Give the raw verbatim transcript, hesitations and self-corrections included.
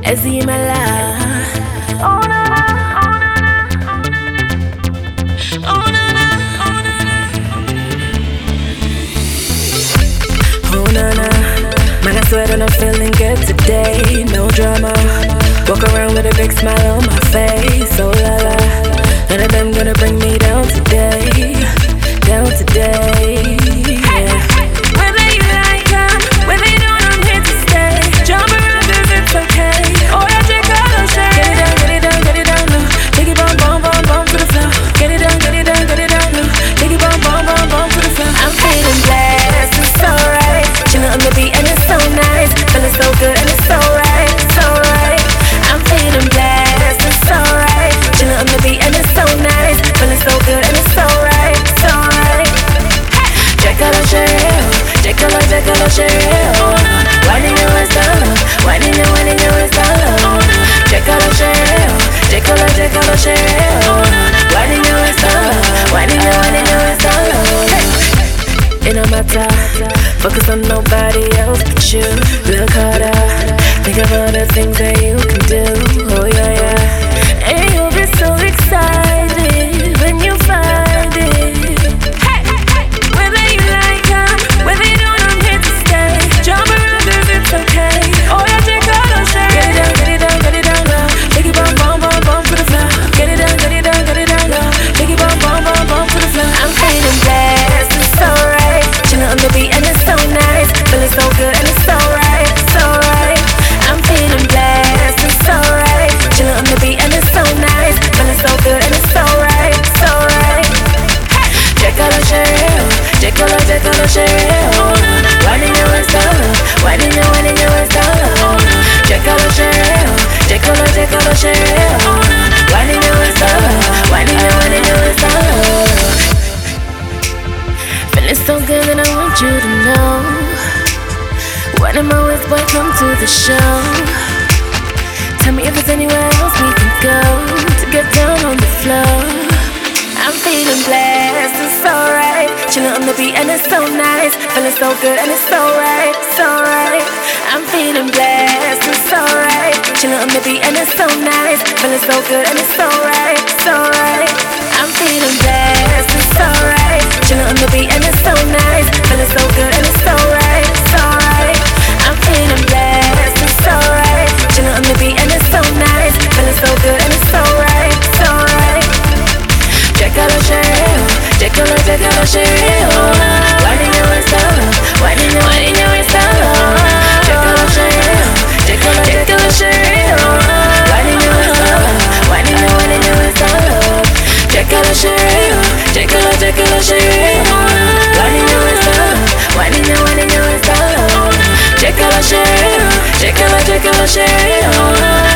Ezimala. Oh na na, oh na na, oh na na. Man, I swear that I'm feeling good today. No drama. Walk around with a big smile on my face. Oh la la. None of them gonna bring me down today. Down today. Yeah. Whether you like them, whether you don't, I'm here to stay. Jump around 'cause it's okay. Oh, I take all the shit. Get it down, get it down, get it down low. Take it bum, bum, bum, bum to the floor. Get it down, get it down, get it down low. Take it bum, bum, bum, bum to the floor. I'm feeling blessed, it's alright. Chillin' on the beat and it's so nice. Feeling so good and it's so right, so right. I'm feeling blessed, it's alright. Chillin' on the beat and it's so nice. Feeling so good and it's so right, so right. Checkalo shell, checkalo, checkalo shell. Winding your waist down low, winding your, winding your waist down low. Checkalo shell, checkalo, checkalo shell. Winding your waist down low, winding your, winding your waist down low. It don't matter, focus on nobody else but you. Look harder, think of all the things that you can do. Oh yeah, yeah. And you'll be so excited when you find it. Hey, hey, whether you like them, whether you don't, I'm here to stay. Jump around 'cause it's okay. Oh yeah, take all the shit. Get it down, get it down, get it down low. Take it bum, bum, bum, bum to the floor. Get it down, get it down, get it down low. Take it bum, bum, bum, bum to the floor. I'm feeling blessed, it's alright. Chillin' on the beat and it's so nice. Feeling so good and it's so right, so right. I'm feeling blessed, it's alright. Chillin' on the beat and it's so nice. Feeling so good and it's so right, so right. Checkalo shell, checkalo, checkalo shell. Winding your waist down low, winding your, winding your waist down low. Checkalo shell, checkalo, checkalo shell. Winding your waist down low, winding your, winding your waist down low. Feeling so good and I want you to know. When I'm always boy, come to the show. Tell me if there's anywhere else we can go to get down on the floor. I'm feeling blessed, it's alright. Chillin' on the beat and it's so nice. Feeling so good and it's so right, so right. I'm feeling blessed, it's alright. Chillin' on the beat and it's so nice. Feeling so good and it's so right, so right. I'm feeling blessed, it's alright. Chillin' on the beat and it's so nice. Feeling so good and it's so right, so right. I'm feeling blessed, it's alright. Chillin' on the beat and it's so nice. Feeling so good and it's so right, so right. Checkalo shell, checkalo, checkalo shell. Winding your waist down low, winding your, winding your waist down low. Checkalo shell, checkalo, checkalo shell. Winding your waist down low, winding your, winding your waist down low. Checkalo shell, checkalo, checkalo shell. Winding your waist down low, winding your, winding your waist down low. Checkalo shell, checkalo, checkalo shell.